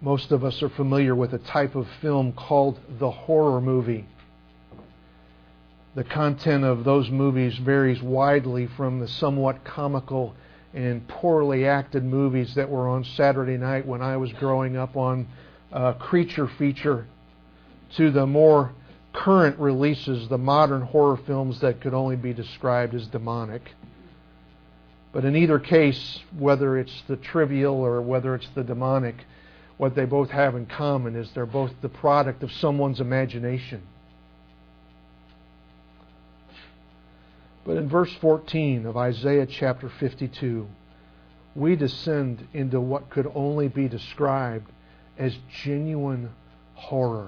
Most of us are familiar with a type of film called the horror movie. The content of those movies varies widely from the somewhat comical and poorly acted movies that were on Saturday night when I was growing up on Creature Feature to the more current releases, the modern horror films that could only be described as demonic. But in either case, whether it's the trivial or whether it's the demonic, what they both have in common is they're both the product of someone's imagination. But in verse 14 of Isaiah chapter 52, we descend into what could only be described as genuine horror.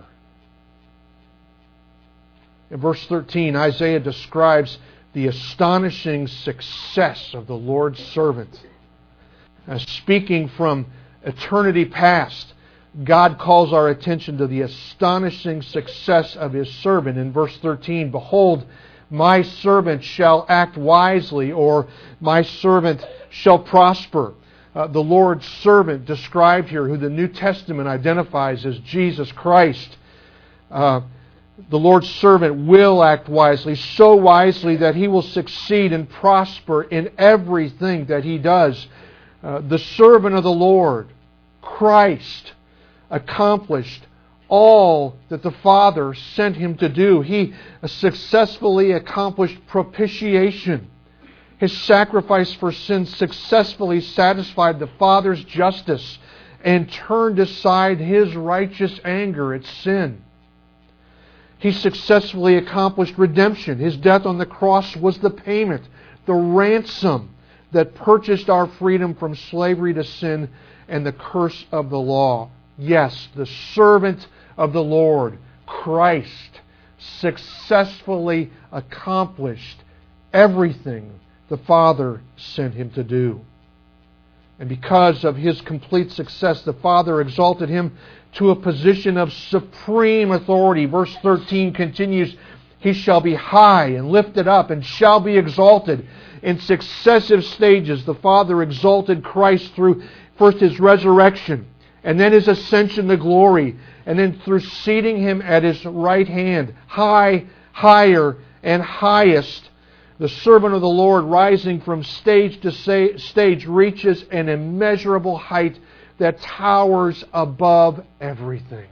In verse 13, Isaiah describes the astonishing success of the Lord's servant. Speaking from eternity past, God calls our attention to the astonishing success of His servant. In verse 13, behold, my servant shall act wisely, or my servant shall prosper. The Lord's servant described here, who the New Testament identifies as Jesus Christ. The Lord's servant will act wisely, so wisely that he will succeed and prosper in everything that he does. The servant of the Lord, Christ, accomplished all that the Father sent Him to do. He successfully accomplished propitiation. His sacrifice for sin successfully satisfied the Father's justice and turned aside His righteous anger at sin. He successfully accomplished redemption. His death on the cross was the payment, the ransom that purchased our freedom from slavery to sin and the curse of the law. Yes, the servant of the Lord, Christ, successfully accomplished everything the Father sent Him to do. And because of His complete success, the Father exalted Him to a position of supreme authority. Verse 13 continues, He shall be high and lifted up and shall be exalted. In successive stages, the Father exalted Christ through first His resurrection, and then His ascension to glory, and then through seating Him at His right hand, high, higher, and highest. The servant of the Lord, rising from stage to stage, reaches an immeasurable height that towers above everything.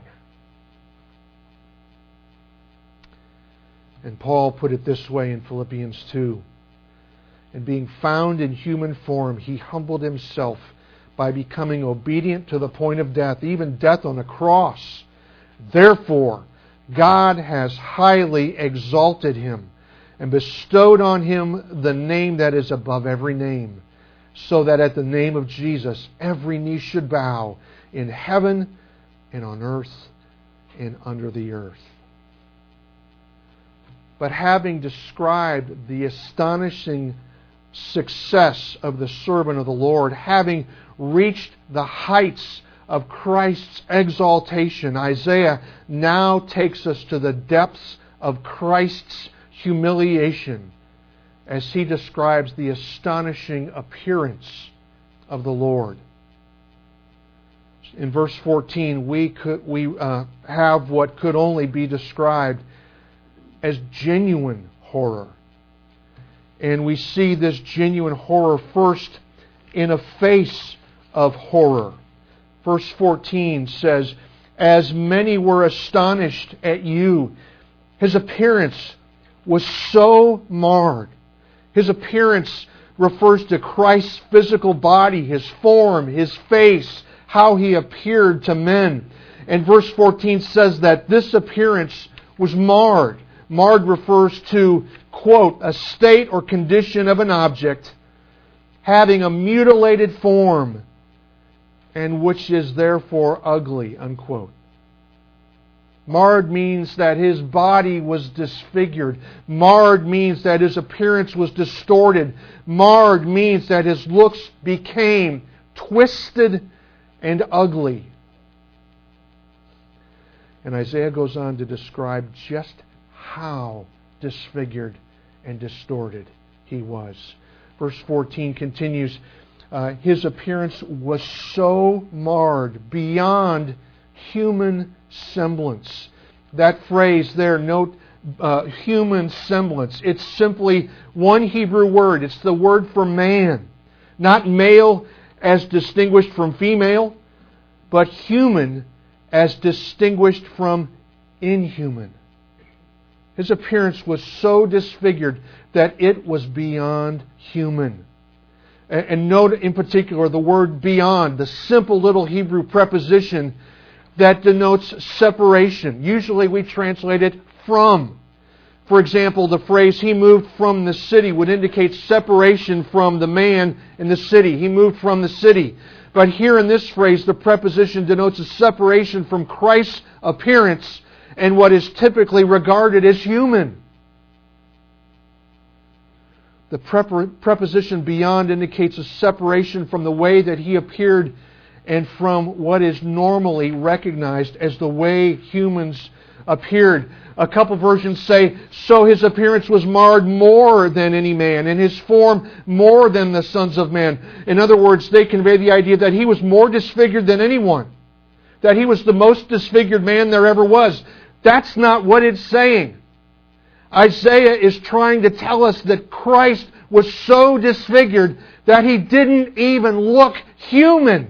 And Paul put it this way in Philippians 2. And being found in human form, He humbled Himself by becoming obedient to the point of death, even death on a cross. Therefore, God has highly exalted Him and bestowed on Him the name that is above every name, so that at the name of Jesus every knee should bow in heaven and on earth and under the earth. But having described the astonishing success of the servant of the Lord, having reached the heights of Christ's exaltation, Isaiah now takes us to the depths of Christ's humiliation as he describes the astonishing appearance of the Lord. In verse 14, we have what could only be described as genuine horror. And we see this genuine horror first in a face of horror. Verse 14 says, as many were astonished at you. His appearance was so marred. His appearance refers to Christ's physical body, His form, His face, how He appeared to men. And verse 14 says that this appearance was marred. Marred refers to, quote, a state or condition of an object having a mutilated form and which is therefore ugly, unquote. Marred means that His body was disfigured. Marred means that His appearance was distorted. Marred means that His looks became twisted and ugly. And Isaiah goes on to describe just how disfigured and distorted He was. Verse 14 continues, His appearance was so marred beyond human semblance. That phrase there, note human semblance. It's simply one Hebrew word. It's the word for man. Not male as distinguished from female, but human as distinguished from inhuman. His appearance was so disfigured that it was beyond human. And note in particular the word beyond, the simple little Hebrew preposition that denotes separation. Usually we translate it from. For example, the phrase, he moved from the city, would indicate separation from the man in the city. He moved from the city. But here in this phrase, the preposition denotes a separation from Christ's appearance and what is typically regarded as human. The preposition beyond indicates a separation from the way that He appeared and from what is normally recognized as the way humans appeared. A couple versions say, so His appearance was marred more than any man, and His form more than the sons of men. In other words, they convey the idea that He was more disfigured than anyone. That He was the most disfigured man there ever was. That's not what it's saying. Isaiah is trying to tell us that Christ was so disfigured that He didn't even look human.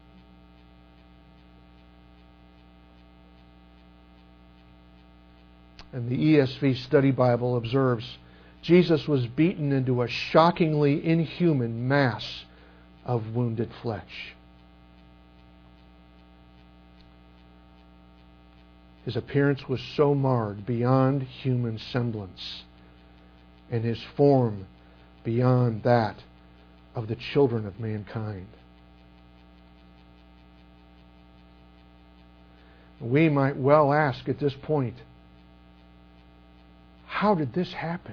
And the ESV Study Bible observes, Jesus was beaten into a shockingly inhuman mass of wounded flesh. His appearance was so marred beyond human semblance, and His form beyond that of the children of mankind. We might well ask at this point, how did this happen?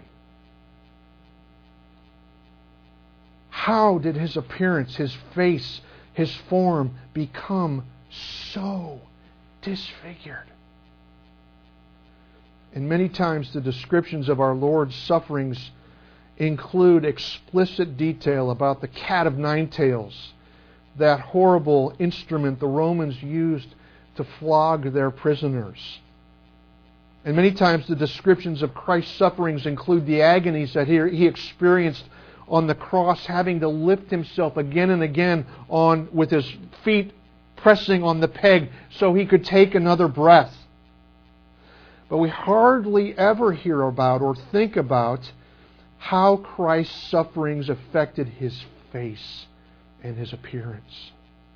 How did His appearance, His face, His form become so disfigured? And many times the descriptions of our Lord's sufferings include explicit detail about the cat of nine tails, that horrible instrument the Romans used to flog their prisoners. And many times the descriptions of Christ's sufferings include the agonies that He experienced on the cross, having to lift Himself again and again on with His feet pressing on the peg so He could take another breath. But we hardly ever hear about or think about how Christ's sufferings affected His face and His appearance.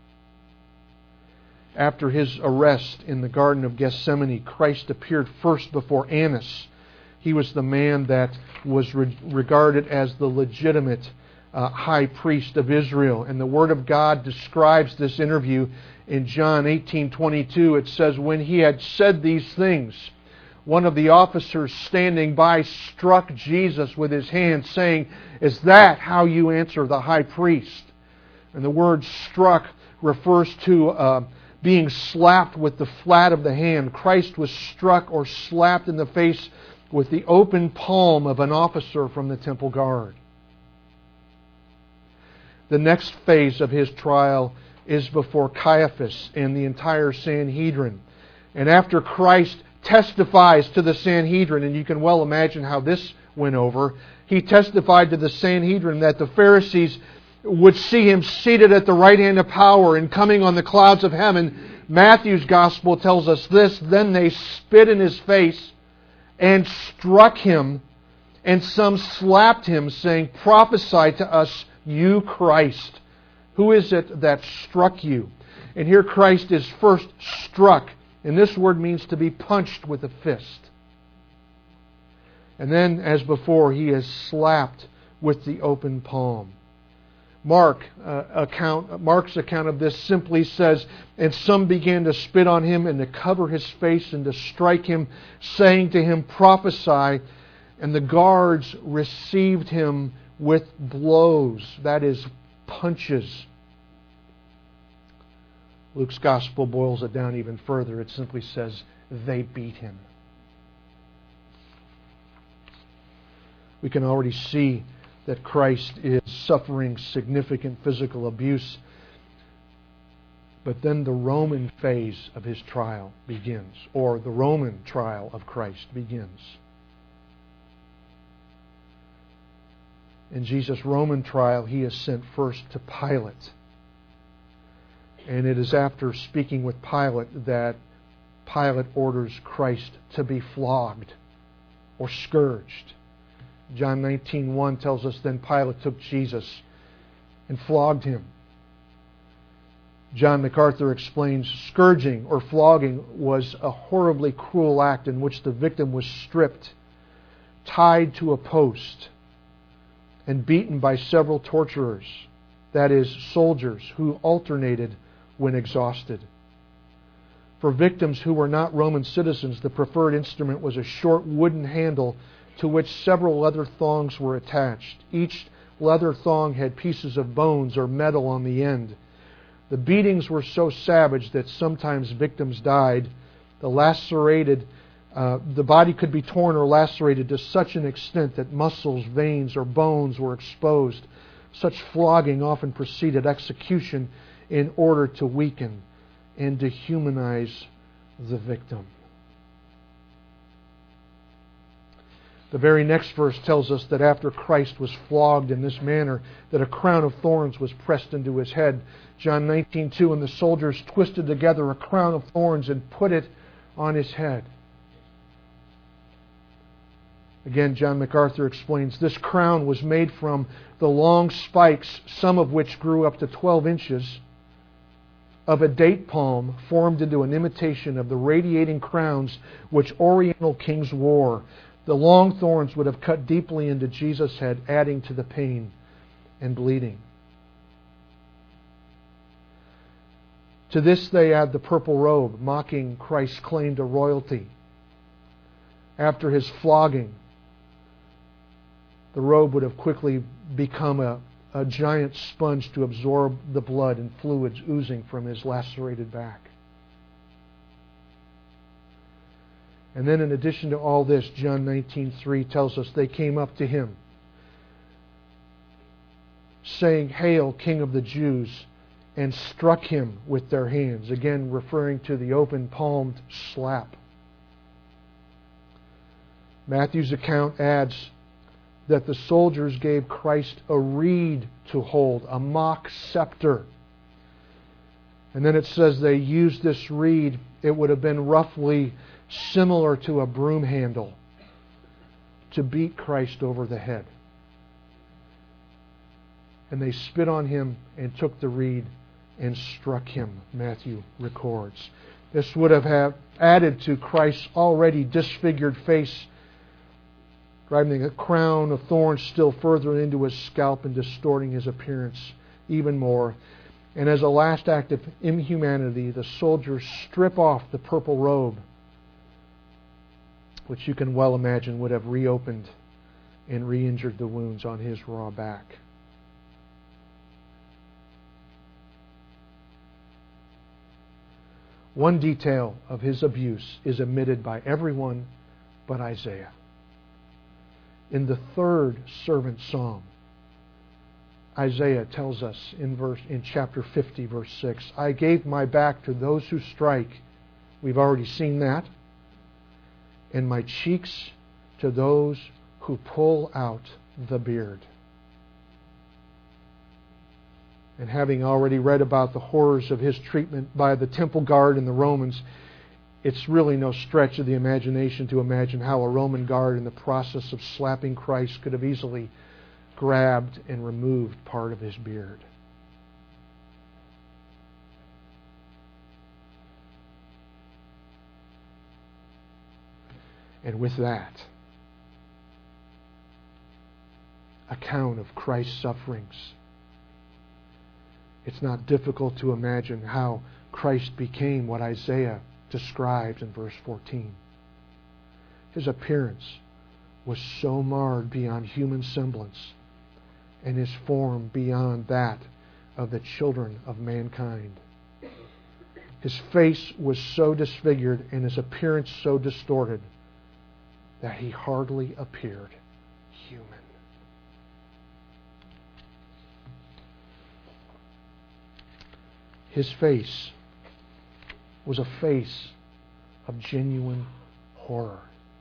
After His arrest in the Garden of Gethsemane, Christ appeared first before Annas. He was the man that was regarded as the legitimate high priest of Israel. And the Word of God describes this interview in John 18:22. It says, when He had said these things, one of the officers standing by struck Jesus with his hand, saying, is that how you answer the high priest? And the word struck refers to being slapped with the flat of the hand. Christ was struck or slapped in the face with the open palm of an officer from the temple guard. The next phase of His trial is before Caiaphas and the entire Sanhedrin. And after Christ testifies to the Sanhedrin, and you can well imagine how this went over, He testified to the Sanhedrin that the Pharisees would see Him seated at the right hand of power and coming on the clouds of heaven. Matthew's Gospel tells us this, then they spit in His face and struck Him, and some slapped Him, saying, prophesy to us, you Christ. Who is it that struck you? And here Christ is first struck, and this word means to be punched with a fist. And then, as before, He is slapped with the open palm. Mark's account of this simply says, and some began to spit on Him and to cover His face and to strike Him, saying to Him, prophesy. And the guards received Him with blows, that is, punches. Luke's Gospel boils it down even further. It simply says, they beat Him. We can already see that Christ is suffering significant physical abuse. But then the Roman phase of His trial begins, or the Roman trial of Christ begins. In Jesus' Roman trial, He is sent first to Pilate. And it is after speaking with Pilate that Pilate orders Christ to be flogged or scourged. John 19:1 tells us, then Pilate took Jesus and flogged Him. John MacArthur explains, scourging or flogging was a horribly cruel act in which the victim was stripped, tied to a post, and beaten by several torturers, that is, soldiers who alternated when exhausted. For victims who were not Roman citizens, the preferred instrument was a short wooden handle to which several leather thongs were attached. Each leather thong had pieces of bones or metal on the end. The beatings were so savage that sometimes victims died. The body could be torn or lacerated to such an extent that muscles, veins, or bones were exposed. Such flogging often preceded execution in order to weaken and dehumanize the victim. The very next verse tells us that after Christ was flogged in this manner, that a crown of thorns was pressed into His head. John 19:2, and the soldiers twisted together a crown of thorns and put it on His head. Again, John MacArthur explains, this crown was made from the long spikes, some of which grew up to 12 inches, of a date palm formed into an imitation of the radiating crowns which Oriental kings wore. The long thorns would have cut deeply into Jesus' head, adding to the pain and bleeding. To this they add the purple robe, mocking Christ's claim to royalty. After His flogging, the robe would have quickly become a giant sponge to absorb the blood and fluids oozing from His lacerated back. And then in addition to all this, John 19:3 tells us they came up to Him, saying, "Hail, King of the Jews," and struck Him with their hands, again referring to the open-palmed slap. Matthew's account adds that the soldiers gave Christ a reed to hold, a mock scepter. And then it says they used this reed. It would have been roughly similar to a broom handle to beat Christ over the head. And they spit on Him and took the reed and struck Him, Matthew records. This would have added to Christ's already disfigured face, driving a crown of thorns still further into His scalp and distorting His appearance even more. And as a last act of inhumanity, the soldiers strip off the purple robe, which you can well imagine would have reopened and re-injured the wounds on His raw back. One detail of His abuse is omitted by everyone but Isaiah. In the third servant song, Isaiah tells us in chapter 50, verse 6, I gave my back to those who strike. We've already seen that. And my cheeks to those who pull out the beard. And having already read about the horrors of His treatment by the temple guard and the Romans, it's really no stretch of the imagination to imagine how a Roman guard in the process of slapping Christ could have easily grabbed and removed part of His beard. And with that account of Christ's sufferings, it's not difficult to imagine how Christ became what Isaiah describes in verse 14. His appearance was so marred beyond human semblance, and His form beyond that of the children of mankind. His face was so disfigured and His appearance so distorted that He hardly appeared human. His face was a face of genuine horror.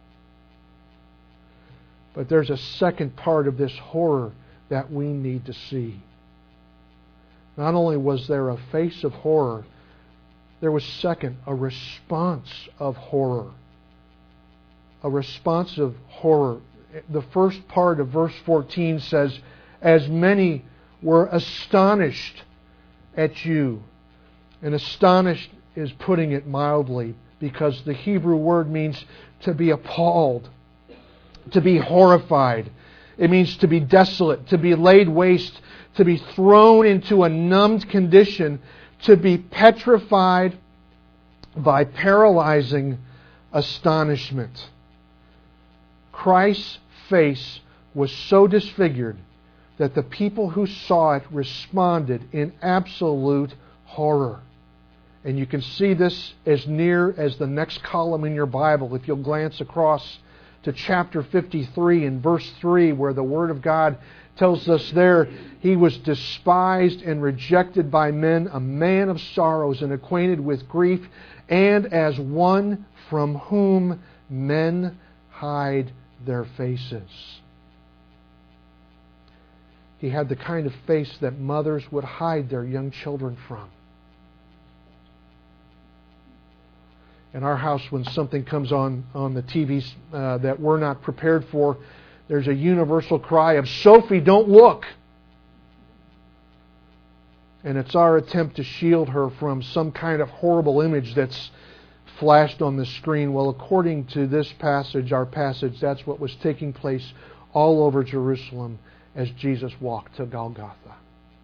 But there's a second part of this horror that we need to see. Not only was there a face of horror, there was second, a response of horror. A response of horror. The first part of verse 14 says, as many were astonished at you. And astonished is putting it mildly, because the Hebrew word means to be appalled, to be horrified. It means to be desolate, to be laid waste, to be thrown into a numbed condition, to be petrified by paralyzing astonishment. Christ's face was so disfigured that the people who saw it responded in absolute horror. And you can see this as near as the next column in your Bible. If you'll glance across to chapter 53 and verse 3, where the Word of God tells us there, He was despised and rejected by men, a man of sorrows and acquainted with grief, and as one from whom men hide their faces. He had the kind of face that mothers would hide their young children from. In our house, when something comes on the TV that we're not prepared for, there's a universal cry of, "Sophie, don't look!" And it's our attempt to shield her from some kind of horrible image that's flashed on the screen. Well, according to this passage, our passage, that's what was taking place all over Jerusalem as Jesus walked to Golgotha.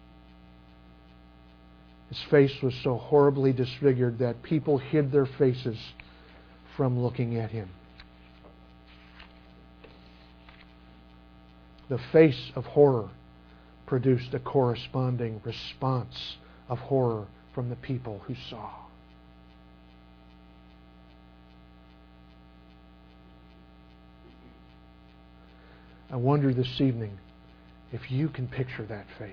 His face was so horribly disfigured that people hid their faces from looking at Him. The face of horror produced a corresponding response of horror from the people who saw. I wonder this evening if you can picture that face.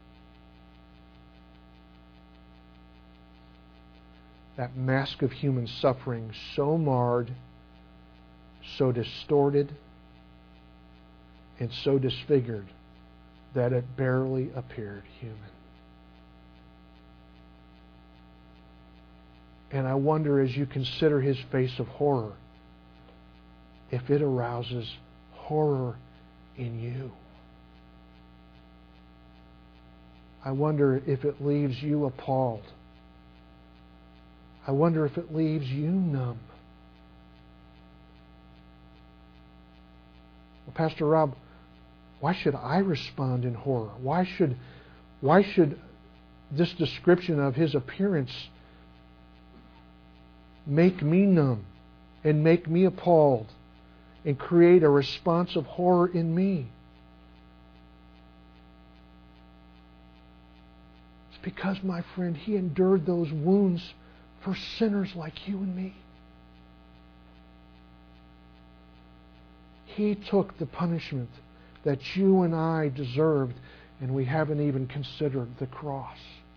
That mask of human suffering so marred, so distorted, and so disfigured that it barely appeared human. And I wonder, as you consider His face of horror, if it arouses horror in you. I wonder if it leaves you appalled. I wonder if it leaves you numb. Well, Pastor Rob, why should I respond in horror? Why should this description of His appearance make me numb and make me appalled and create a response of horror in me? It's because, my friend, He endured those wounds for sinners like you and me. He took the punishment that you and I deserved, and we haven't even considered the cross.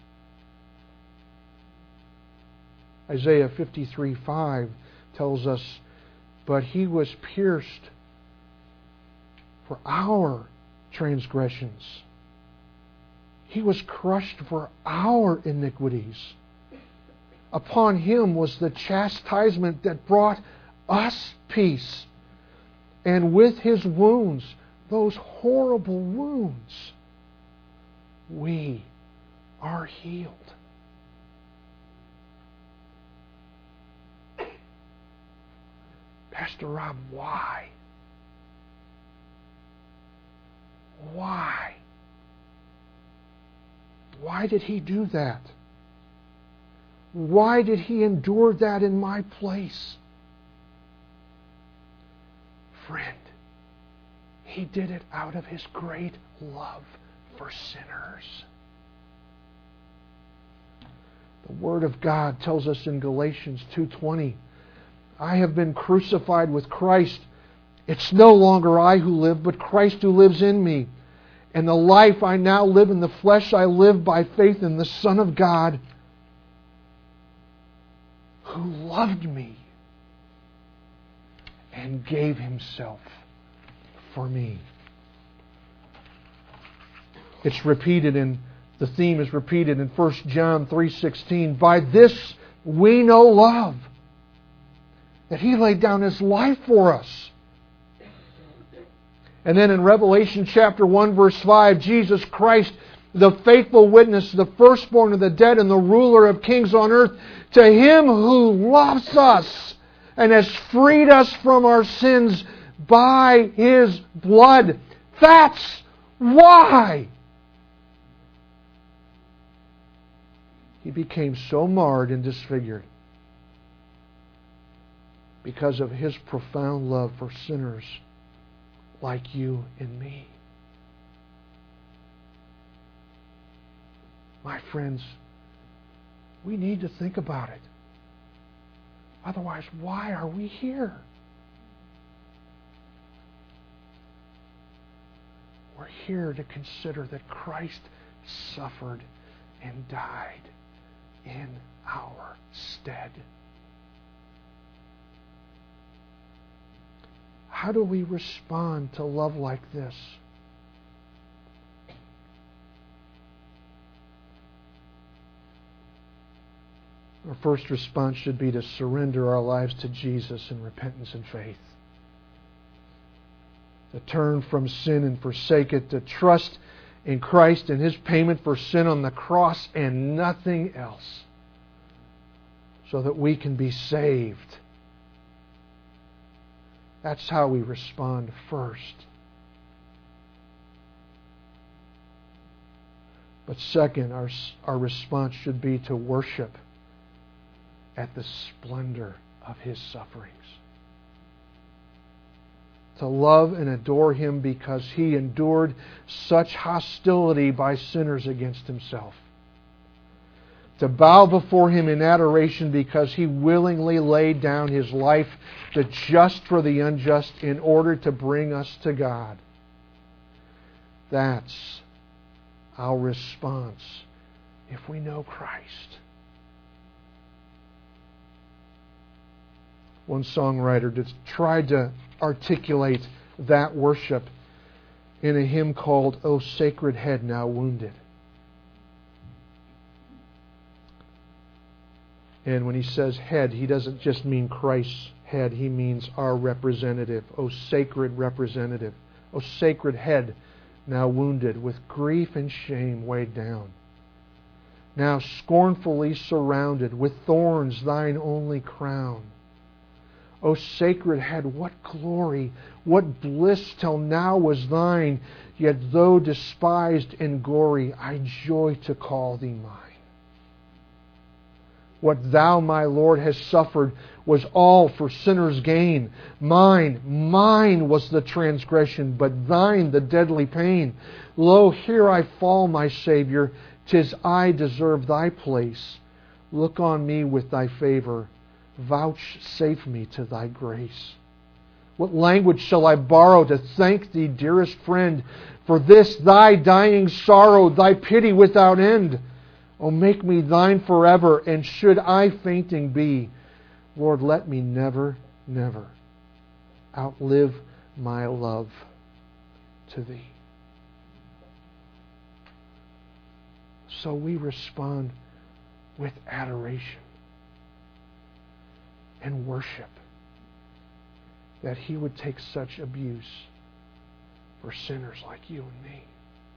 Isaiah 53:5 tells us, "But He was pierced for our transgressions. He was crushed for our iniquities. Upon Him was the chastisement that brought us peace. And with His wounds, those horrible wounds, we are healed." Pastor Rob, why? Why? Why did He do that? Why did He endure that in my place? Friend, He did it out of His great love for sinners. The Word of God tells us in Galatians 2:20, "I have been crucified with Christ. It's no longer I who live, but Christ who lives in me. And the life I now live in the flesh, I live by faith in the Son of God, who loved me and gave Himself for me. It's repeated in, the theme is repeated in 1 John 3:16. By this we know love, that He laid down His life for us. And then in Revelation chapter 1 verse 5, Jesus Christ, the faithful witness, the firstborn of the dead and the ruler of kings on earth, to Him who loves us and has freed us from our sins by His blood. That's why He became so marred and disfigured, because of His profound love for sinners like you and me. My friends, we need to think about it. Otherwise, why are we here? We're here to consider that Christ suffered and died in our stead. How do we respond to love like this? Our first response should be to surrender our lives to Jesus in repentance and faith. To turn from sin and forsake it, to trust in Christ and His payment for sin on the cross and nothing else, so that we can be saved. That's how we respond first. But second, our response should be to worship at the splendor of His sufferings. To love and adore Him because He endured such hostility by sinners against Himself. To bow before Him in adoration because He willingly laid down His life, the just for the unjust, in order to bring us to God. That's our response if we know Christ. One songwriter tried to articulate that worship in a hymn called "O Sacred Head Now Wounded." And when he says head, he doesn't just mean Christ's head. He means our representative. O sacred representative. O sacred head now wounded, with grief and shame weighed down. Now scornfully surrounded, with thorns thine only crown. O sacred head, what glory, what bliss till now was thine, yet though despised and gory, I joy to call thee mine. What thou, my Lord, hast suffered was all for sinners' gain. Mine was the transgression, but thine the deadly pain. Lo, here I fall, my Savior, 'tis I deserve thy place. Look on me with thy favor, vouchsafe me to thy grace. What language shall I borrow to thank thee, dearest friend, for this thy dying sorrow, thy pity without end? O make me thine forever, and should I fainting be, Lord, let me never, never outlive my love to thee. So we respond with adoration and worship that He would take such abuse for sinners like you and me.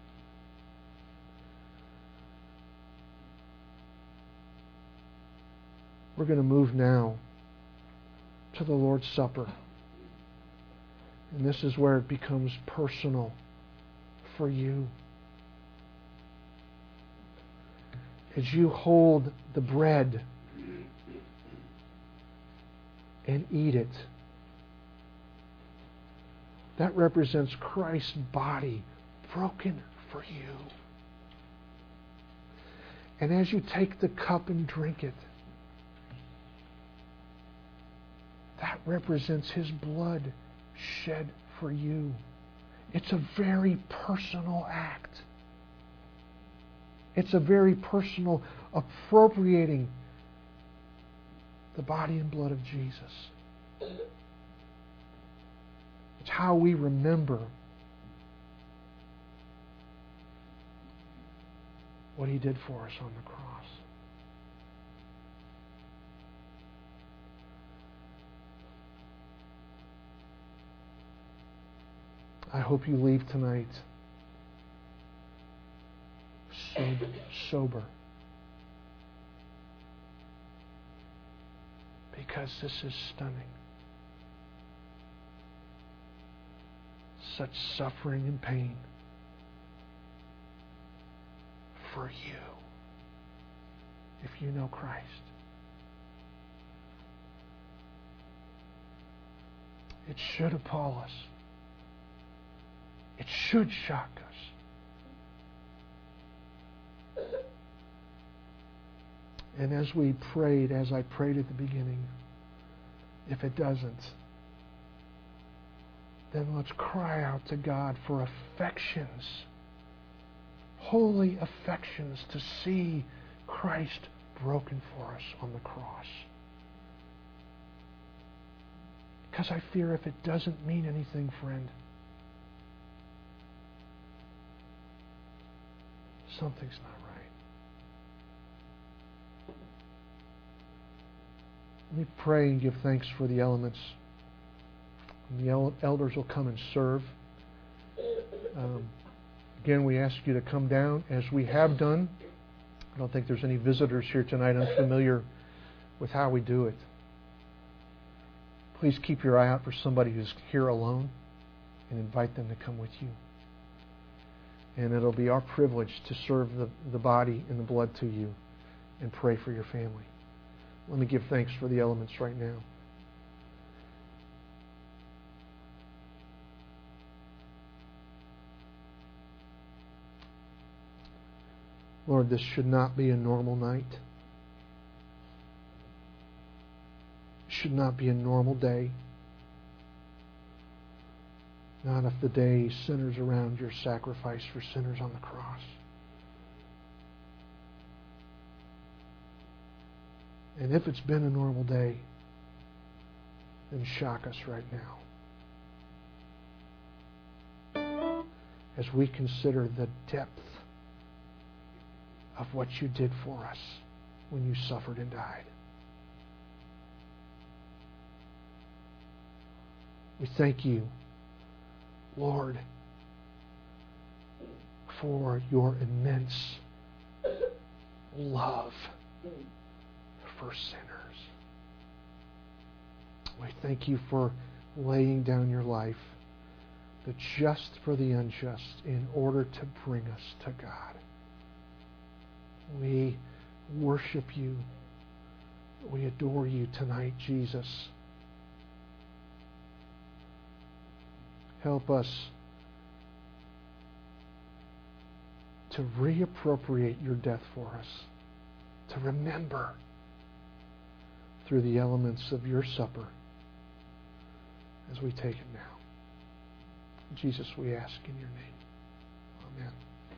We're going to move now to the Lord's Supper. And this is where it becomes personal for you. As you hold the bread and eat it, that represents Christ's body broken for you. And as you take the cup and drink it, that represents His blood shed for you. It's a very personal act. It's a very personal appropriating the body and blood of Jesus. It's how we remember what He did for us on the cross. I hope you leave tonight sober. Because this is stunning. Such suffering and pain for you if you know Christ. It should appall us. It should shock us. And as I prayed at the beginning, if it doesn't, then let's cry out to God for affections, holy affections, to see Christ broken for us on the cross. Because I fear if it doesn't mean anything, friend, something's not right. Let me pray and give thanks for the elements. And the elders will come and serve. Again, we ask you to come down as we have done. I don't think there's any visitors here tonight unfamiliar with how we do it. Please keep your eye out for somebody who's here alone and invite them to come with you. And it'll be our privilege to serve the body and the blood to you and pray for your family. Let me give thanks for the elements right now. Lord, this should not be a normal night. It should not be a normal day. Not if the day centers around your sacrifice for sinners on the cross. And if it's been a normal day, then shock us right now. As we consider the depth of what you did for us when you suffered and died. We thank you, Lord, for your immense love for sinners. We thank you for laying down your life, the just for the unjust, in order to bring us to God. We worship you. We adore you tonight, Jesus. Help us to reappropriate your death for us, to remember through the elements of your supper as we take it now. Jesus, we ask in your name. Amen.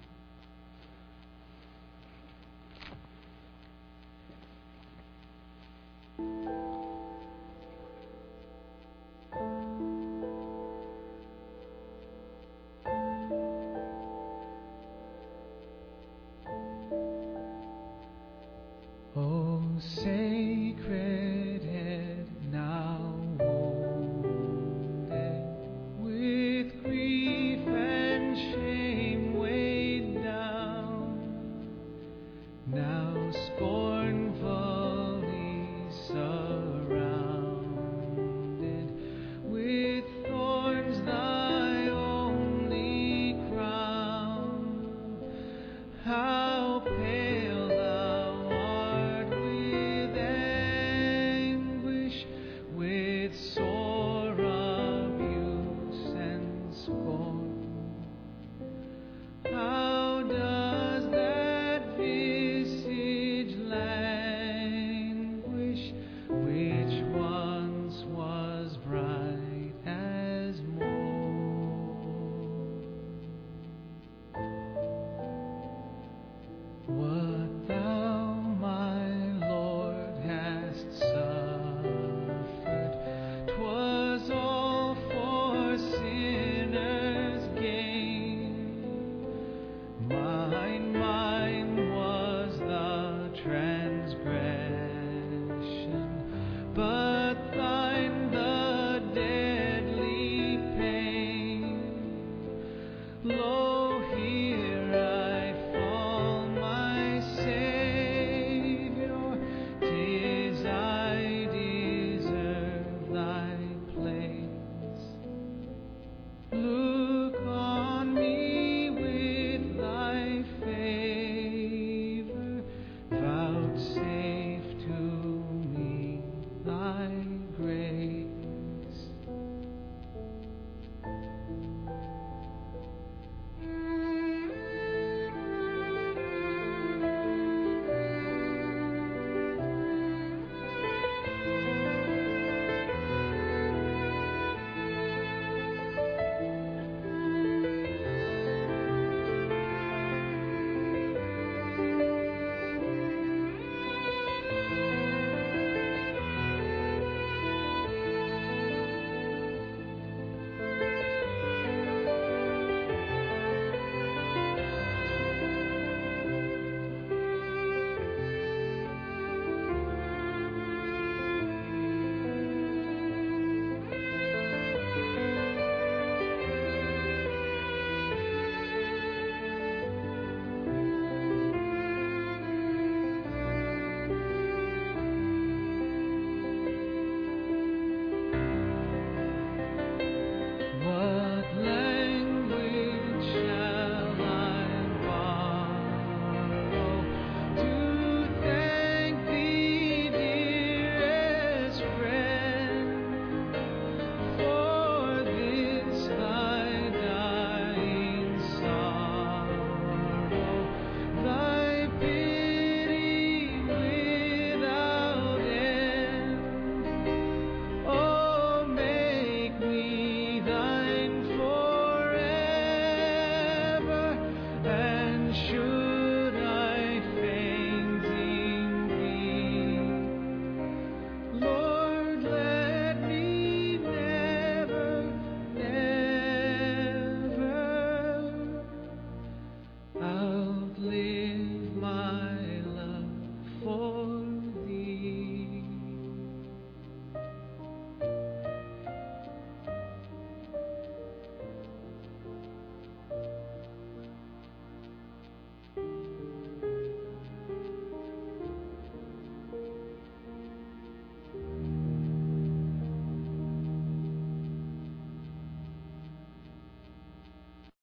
Oh, sacred head, now wounded with grief and shame weighed down, now scornfully surrounded with thorns, thy only crown. How pale thou art with anguish, with sore abuse and scorn. How does that visage for